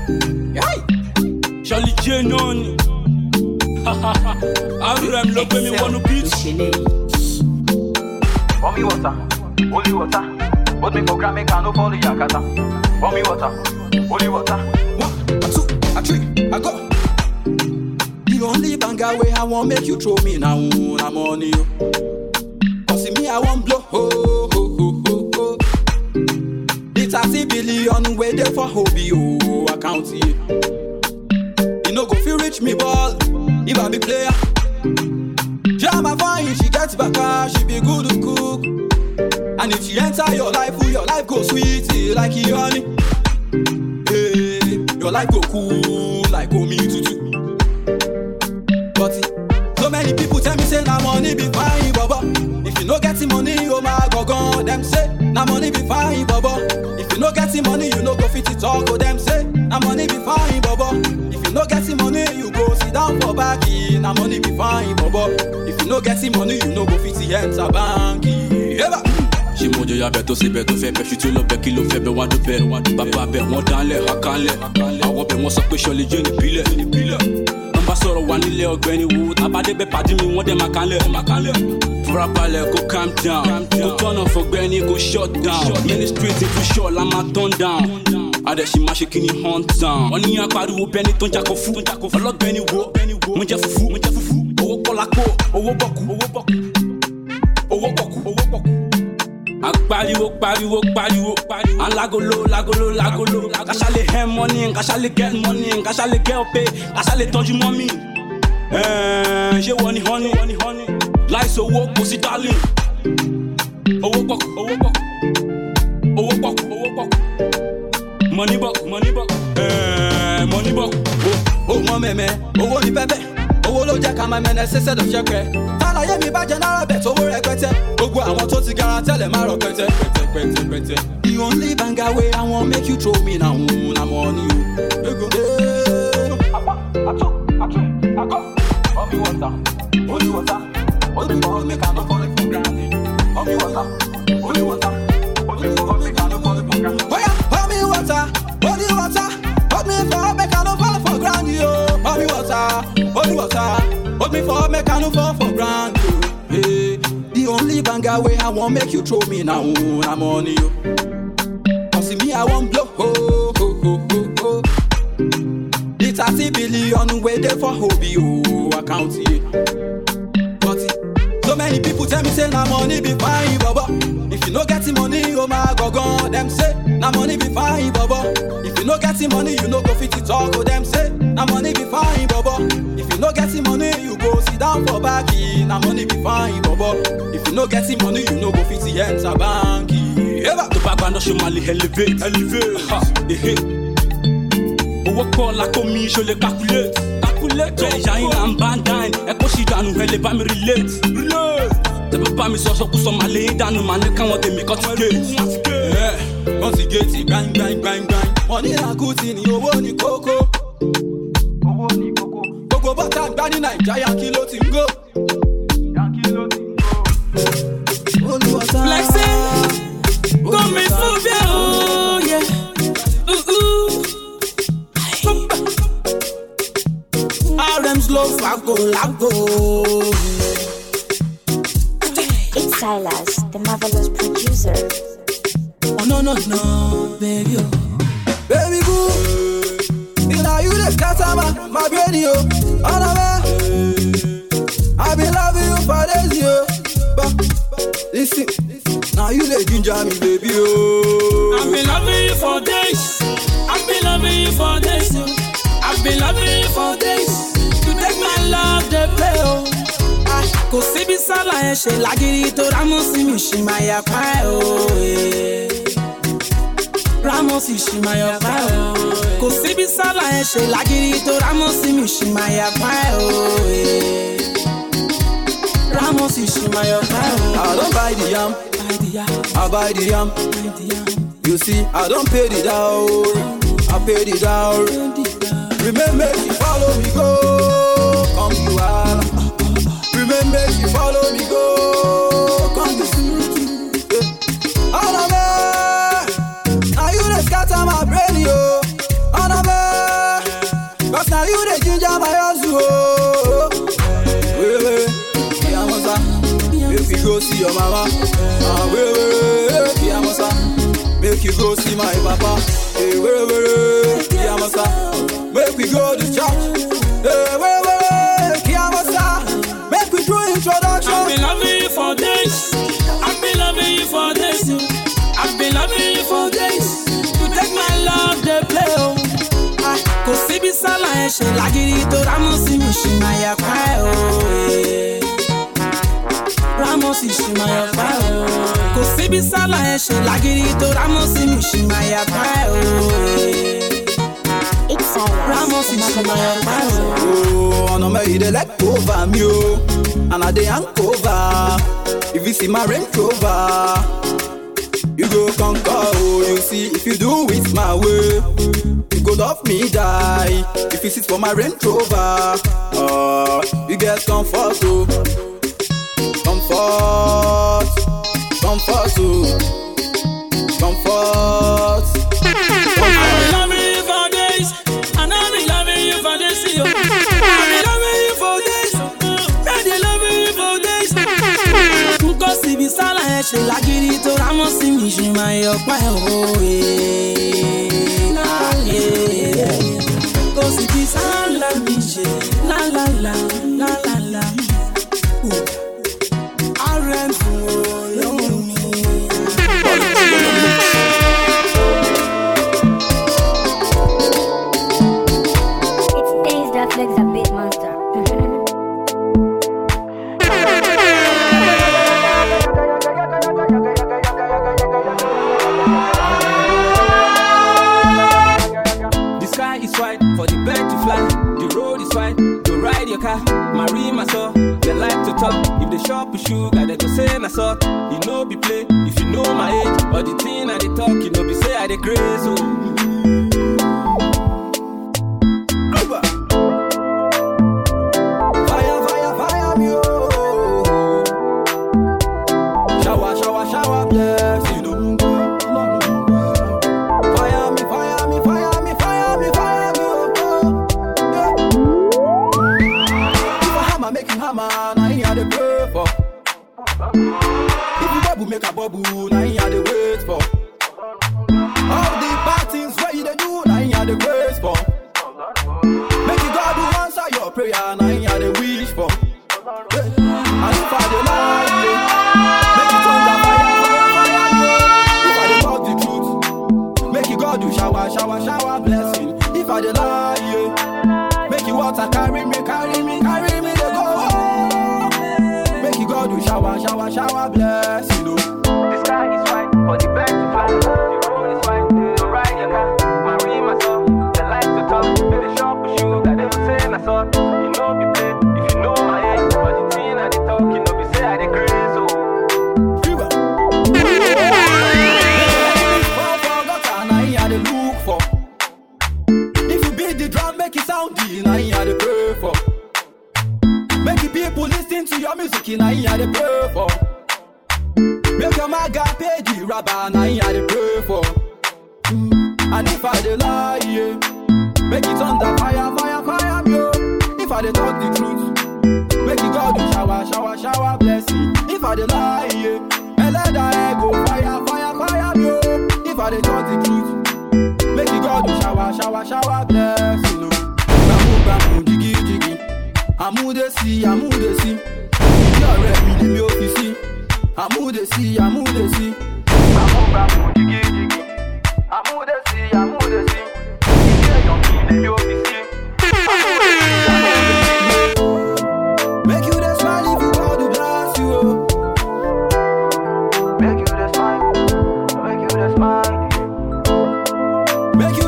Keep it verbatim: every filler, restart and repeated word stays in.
Yay! Charlie J Noni. Abraham love me wanna beat. For me water, holy water. Put me for Grammy, can no follow Yakata. For me water, holy water. One, a two, a three, I go. The only banger way I won't make you throw me now, I'm on you. Cause see me, I won't blow. Ho, ho, ho, ho, ho. It's a thirty billion way there for hobby, oh, I can't see it. You know, go feel rich me ball, if I be player. Jam a fine, she gets back her, she be good to cook. And if she enter your life, oh, your life go sweet, eh, like you honey. Hey, your life go cool, like oh me too. But so many people tell me say na money be fine, baba. If you no get the money, oh my god, god. Them say na money be fine, baba. If you no get the money, you no go fit it talk. Oh, them say na money be fine, baba. If you no get the money, you go sit down for back. Na money be fine, baba. If you no get the money, you no go fit it enter bank. Ever. She mojo ya beto se beto fe pe chutu lo be ki lo fe be wa do be baba be won dan le hakanle awo be won sọ pé Charlie J ni bile ni bile an ba sọ̀rọ̀ wa nílé Ọ̀gbẹ́ni wo abade be padi mi won de makanle makanle fura balẹ̀ go calm down go turn off Ọ̀gbẹ́ni go shut down many streets if you short la ma turn down ade she ma ṣe kini hunt down oni yan pariwo beni ton jako fu Ọlọ́gbẹ́ni wo mo jẹ fufu mo jẹ fufu owó pọ̀ lápò owó bọ̀kù owó bọ̀kù owó bọ̀kù owó bọ̀kù Pariwo, pariwo, pariwo, pariwo. And lagolo, lagolo, lagolo. Kashale have money, kashale get money, kashale get pay, kashale touch mommy. Eh, she want honey, honey, honey. Life so woke, pussy darling. Owo bok, owo bok, owo bok, owo bok. Money bok, money bok. Eh, money bok. Oh, oh, my man, oh, the baby. Owó ló jẹ́ ká máa mẹ́nẹ́ ṣẹ́ṣẹ́ lọ ṣẹ́pẹ́. Tálàyé mi bá jẹ náírà bẹ̀ tó wó rẹpẹtẹ. Gbogbo àwọn tó ti gara tẹ́lẹ̀ máa rọ pẹ́tẹ́ pẹ́tẹ́ pẹ́tẹ́ pẹ́tẹ́. The only banger way I wan make you throw me na hun na money o. Ego. Apa, atu, atu, ako. For me water, holy water. Hold me for me, can no fall for granted. For me water, holy water. Hold me for me, can no fall for granted. Oya, pour me water, holy water. Hold me for me, can no fall for granted o. Pour me water. Holy water, hold me for me, can no fall for granted. Hey, the only banger way I won't make you throw me now, I'm on you. Cause see me, I won't blow. Ho, ho, ho, ho, ho. The thirty billion way there for hobby, oh, I can't see it. But so many people tell me say na money be fine, baba. If you no get the money, oh my god, god. Them say na money be fine, baba. If you no get the money, you no go fit it talk. Oh, them say na money be fine, baba. If you no get the money, you go sit down for back. Na money be fine, baba. If you no get the money, you no go fit it enter bank. Ever to back bando show mali elevate, elevate. Ha, eh eh. Owó pọ̀ lápò mi ṣo lè calculate, calculate. Jẹ́ ìyáyín là ń bá ń dáìn, ẹ kó sì dànù ẹ lè bá mi relate, relate. Tẹ̀bí bá mi sọ̀sọ̀ kú sọ màá lè dànù màá ní káwọn tèmi kọ́ ti gate. Wọ́n ti gate gbáyìn gbáyìn gbáyìn gbáyìn. Wọ́n ní àkútì ní owó ní kókó. Owó ní kókó. Gbogbo bọ́tà ń gbá ní Nàìjíríà yankí ló ti ń gò. Yankí ló ti ń gò. Olúwọ̀sán. Flexing, come and move ya, oh yeah. Ooh ooh. R M's low fago lago. It's Silas, the marvelous producer. Oh no no no, baby oh. Baby boo, you know you the scatter my, my brain yo. All the way, I been loving you for days yo. But listen, now you the ginger me baby oh. I've been loving you for days. I've been loving you for days yo. I've been loving you for days. You take my love the play oh. Kò síbi sálà ẹ̀ ṣe lágìrì tó rámọ́sí mi ṣì máa yà pa ẹ̀ o. Rámọ́sí ṣì máa yà pa ẹ̀ o. Kò síbi sálà ẹ̀ ṣe lágìrì tó rámọ́sí mi ṣì máa yà pa ẹ̀ o. Rámọ́sí ṣì máa yà pa ẹ̀ o. I don't buy the yam, I buy the yam. You see, I don't pay the down, I pay the down. Remember you follow me go, come you are. Remember you follow me go, come to see. All of me, now you the scatter my brain yo. All of me. go see your mama. Ah, wait, wait, Kiamosa. Make you go see my papa. Hey, wait, wait, Kiamosa. Make we go to church. Hey, wait, wait, Kiamosa. Make we do introduction. I've been loving you for days. I've been loving you for days. I've been loving you for days. You take my love, they play. Oh, kò síbi sálà ẹ̀ ṣe lágídí tó Rámọ́sì mi ṣì máa yà pa ẹ̀ o. Rámọ́sì ṣì máa yà pa ẹ̀ o. Kò síbi sálà ẹ̀ ṣe lágídí tó Rámọ́sì mi ṣì máa yà pa ẹ̀ o. Rámọ́sì ṣì máa yà pa ẹ̀ o. Oh, ọ̀nà mẹ́rin dey like over me o, and I dey hang over. If you see my Range Rover, you go conquer, oh, you see, if you do it my way, you go love me, die. If you sit for my Range Rover, uh, you get comfort, oh, comfort, comfort, oh, comfort. I've been loving you for days, and I've been loving you for days, yo. I've been loving you for days, I've been loving you for days. Kò síbi sálà ẹ̀ ṣe lágídí tó Rámọ́sì mi ṣì máa yọ pa ẹ̀ o. Kò síbi sálà mi ṣe la la la la la la. Ààrẹ fún olóhùn mi. It's days that flex a bit monster. For the bird to fly, the road is wide. To ride your car, marry my soul. They like to talk. If they shop with sugar, they go say na salt. You know be play. If you know my age, or the thing I they talk, you know be say I they crazy. So. Fire, fire, fire me, oh. Shower, shower, shower, bless you, know. Fire me, fire me, fire me, fire me, fire me, oh. Yeah. If a hammer make you hammer, now you are the pray for. If you bubble make a bubble, now you are the wait for. All the bad things where you they do, now you are the grace for. Make you God who answer your prayer, now you are the wish for. Yeah. And if I dey lie, yeah, make you turn down fire, fire, fire, yeah. If I dey talk the truth, make you God do shower, shower, shower blessing. If I dey lie, yeah, make you water carry me, carry me, carry me, they go home. Make you God do shower, shower, shower blessing, oh. The sky is white for the bird to fly. The road is wide to ride your car, marry my soul. They like to talk, if they shop with sugar, they will say na salt. You know be play. If you know my age, or the thing I they talk, you know be say I they crazy. So. Fever. For gutter, now you are the look for. If you beat the drum, make it sound deep, now you are the pray for. Make the people listen to your music, now you are the pray for. Make your maga pay the rabbi, now you are the pray for. Mm. And if I dey lie, yeah, make it under fire, fire, fire, yo. If I dey talk the truth, make it God do shower, shower, shower blessing. If I dey lie, yeah, and let that go fire, fire, fire, yo. If I dey talk the truth, make it God do shower, shower, shower blessing, no. Bamu, bamu, jiggy, jiggy. Amu de si, amu de si. Your red me, me office. Amu de si, amu de si. Bamu, bamu, jiggy, jiggy. Amu de si, amu de si. Your me, me office. Make you the smile if you God to bless you, oh. Make you the smile, make you the smile. Make you